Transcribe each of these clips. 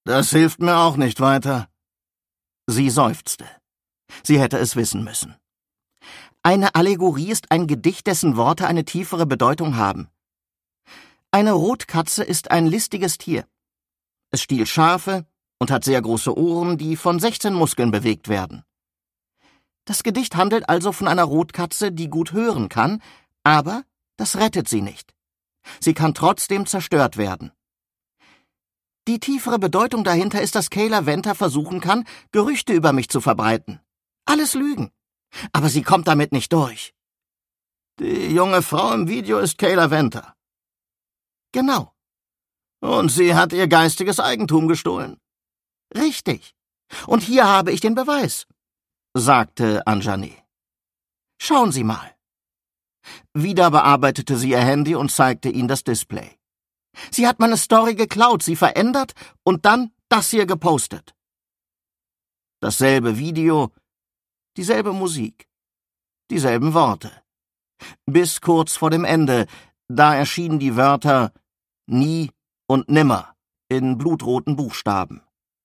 Das hilft mir auch nicht weiter. Sie seufzte. Sie hätte es wissen müssen. Eine Allegorie ist ein Gedicht, dessen Worte eine tiefere Bedeutung haben. Eine Rotkatze ist ein listiges Tier. Es stiehlt Schafe und hat sehr große Ohren, die von 16 Muskeln bewegt werden. Das Gedicht handelt also von einer Rotkatze, die gut hören kann, aber das rettet sie nicht. Sie kann trotzdem zerstört werden. Die tiefere Bedeutung dahinter ist, dass Kayla Venter versuchen kann, Gerüchte über mich zu verbreiten. Alles Lügen. Aber sie kommt damit nicht durch. Die junge Frau im Video ist Kayla Venter. Genau. Und sie hat ihr geistiges Eigentum gestohlen. Richtig. Und hier habe ich den Beweis, sagte Anjani. Schauen Sie mal. Wieder bearbeitete sie ihr Handy und zeigte ihm das Display. Sie hat meine Story geklaut, sie verändert und dann das hier gepostet. Dasselbe Video, dieselbe Musik, dieselben Worte. Bis kurz vor dem Ende, da erschienen die Wörter nie und nimmer in blutroten Buchstaben.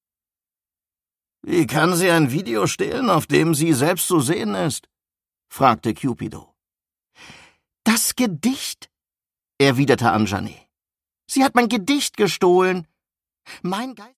»Wie kann sie ein Video stehlen, auf dem sie selbst zu sehen ist?« fragte Cupido. »Das Gedicht«, erwiderte Anjani. »Sie hat mein Gedicht gestohlen. Mein Geist